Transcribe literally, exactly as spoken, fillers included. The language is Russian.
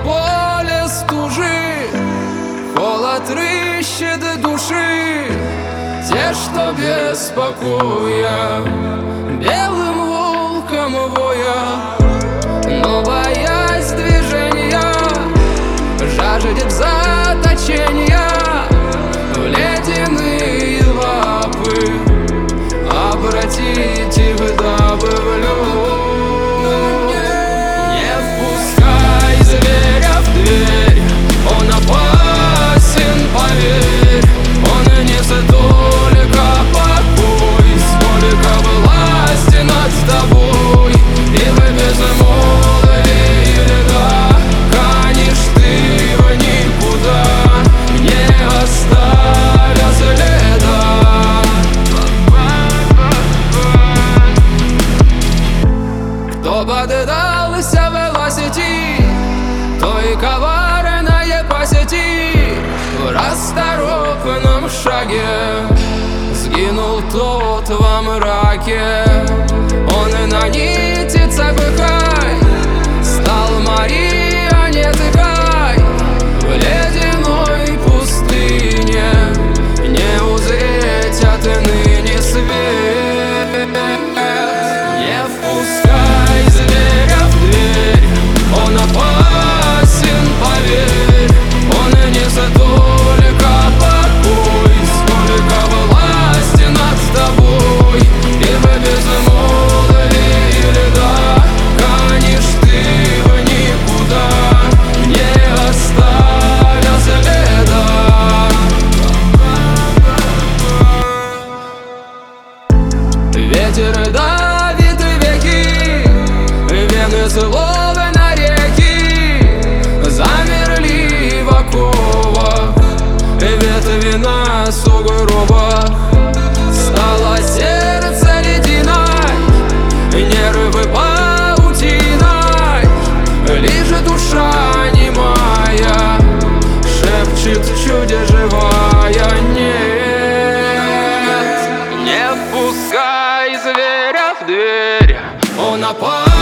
поле стужи, холод рыщет души, те, что без покоя, белым волком воя. Но боязнь движения жаждет заточения в ледяные лапы, обратить их дабы в любовь. Не впускай зверя в дверь, он опасен, поверь. Он несет только покой, сколько власти над тобой. И в безмолвии льда канешь ты в никуда, не оставя следа. Кто поддался велосети, той коварное по сети, в расторопном шаге сгинул тот во мраке. Он на нити цепкай стал марионеткой в ледяной пустыне, не узреть отныне свет. Не впускай зверя в дверь, он опасен, поверь. Он несет только покой, сколько власти над тобой. И в безмолвии льда канешь ты в никуда, не оставя следа. Ветер давит веки, вены словно реки замерли в оковах, ветви на сугробах. Стало сердце ледяной, нервы паутиной, лишь душа немая шепчет чудо живая. Нет, не впускай зверя в дверь, он опасен.